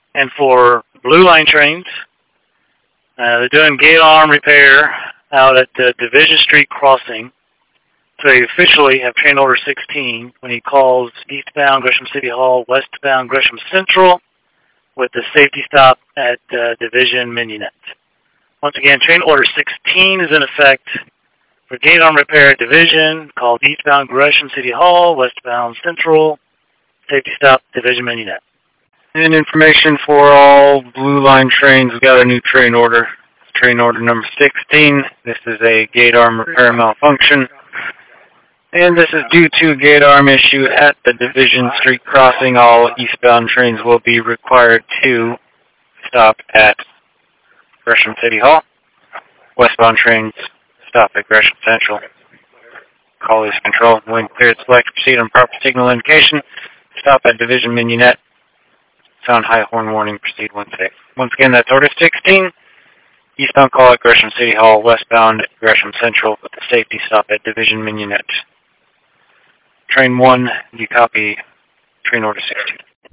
And for Blue Line trains, they're doing gate arm repair out at Division Street crossing. So they officially have train order 16 when he calls eastbound Gresham City Hall, westbound Gresham Central, with the safety stop at Division Mignonette. Once again, train order 16 is in effect for gate arm repair at Division, called eastbound Gresham City Hall, westbound Central, safety stop, Division Mignonette. And information for all Blue Line trains, we've got a new train order. Train order number 16. This is a gate arm repair malfunction. And this is due to a gate arm issue at the Division Street crossing. All eastbound trains will be required to stop at Gresham City Hall. Westbound trains stop at Gresham Central. Call is control. When cleared, select proceed on proper signal indication. Stop at Division Mignonette. Sound high horn warning. Proceed once safe. Once again, that's order 16. Eastbound call at Gresham City Hall. Westbound at Gresham Central with the safety stop at Division Mignonette. Train 1, you copy train order 16.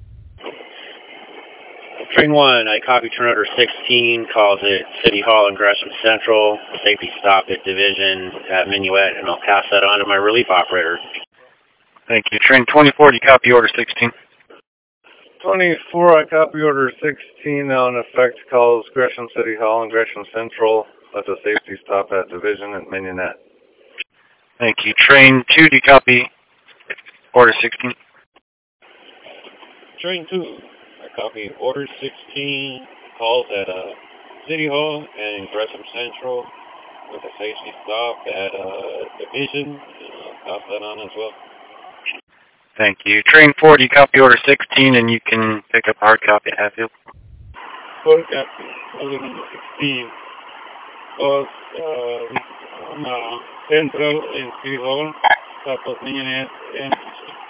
Train 1, I copy train order 16, calls it City Hall and Gresham Central, safety stop at Division at Mignonette, and I'll pass that on to my relief operator. Thank you. Train 24, you copy order 16. 24, I copy order 16, now in effect calls Gresham City Hall and Gresham Central at the safety stop at Division at Mignonette. Thank you. Train 2, do you copy order 16? Train 2, I copy order 16, calls at City Hall and Gresham Central with a safety stop at Division. I'll pass that on as well. Thank you. Train 4, do you copy order 16, and you can pick up hard copy at Hatfield? Hard copy, order number 16, calls Central and City Hall, stop at Mignonette and